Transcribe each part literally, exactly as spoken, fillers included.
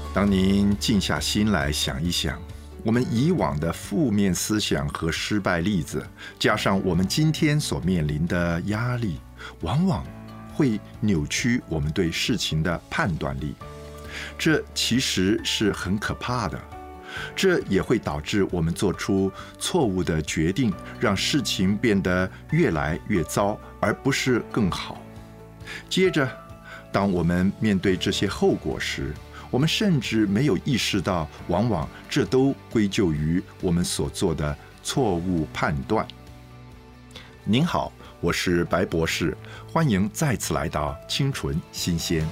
当您静下心来想一想，我们以往的负面思想和失败例子，加上我们今天所面临的压力，往往会扭曲我们对事情的判断力。这其实是很可怕的，这也会导致我们做出错误的决定，让事情变得越来越糟，而不是更好。接着，当我们面对这些后果时，我们甚至没有意识到，往往这都归咎于我们所做的错误判断。您好，我是白博士，欢迎再次来到清纯新鲜。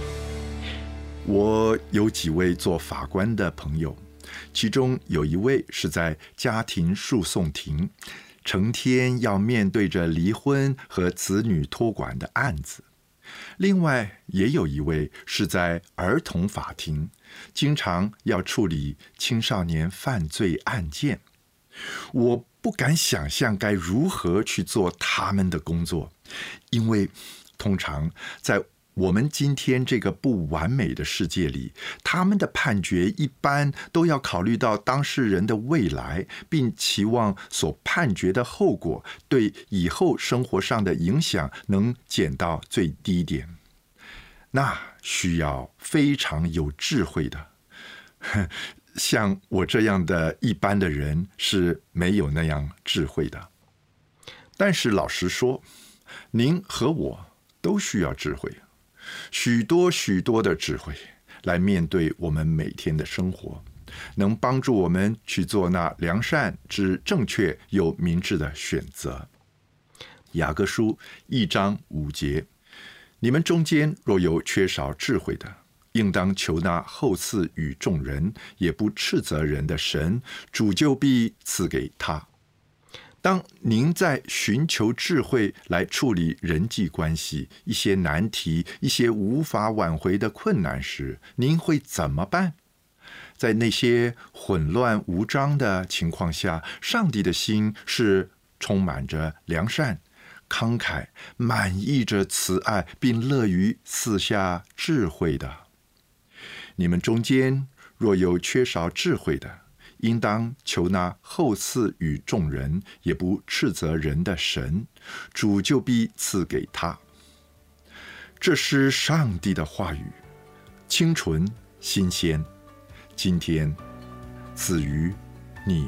我有几位做法官的朋友，其中有一位是在家庭诉讼庭，成天要面对着离婚和子女托管的案子。另外也有一位是在儿童法庭，经常要处理青少年犯罪案件。我不敢想象该如何去做他们的工作，因为通常在我们今天这个不完美的世界里，他们的判决一般都要考虑到当事人的未来，并期望所判决的后果对以后生活上的影响能减到最低点。那需要非常有智慧的，像我这样的一般的人是没有那样智慧的。但是老实说，您和我都需要智慧，许多许多的智慧，来面对我们每天的生活，能帮助我们去做那良善之正确又明智的选择。雅各书一章五节，你们中间若有缺少智慧的，应当求那厚赐与众人，也不斥责人的神，主就必赐给他。当您在寻求智慧来处理人际关系、一些难题、一些无法挽回的困难时，您会怎么办？在那些混乱无章的情况下，上帝的心是充满着良善、慷慨，满溢着慈爱，并乐于赐下智慧的。你们中间若有缺少智慧的，应当求那厚赐与众人，也不斥责人的神，主就必赐给他。这是上帝的话语，清纯新鲜，今天赐予你。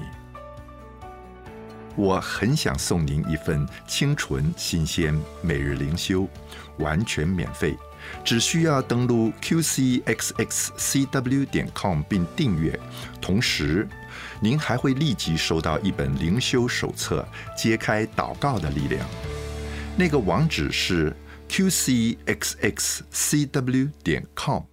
我很想送您一份清纯新鲜每日灵修，完全免费，只需要登录 Q C X X C W 点 com 并订阅，同时您还会立即收到一本灵修手册，揭开祷告的力量。那个网址是 Q C X X C W 点 com。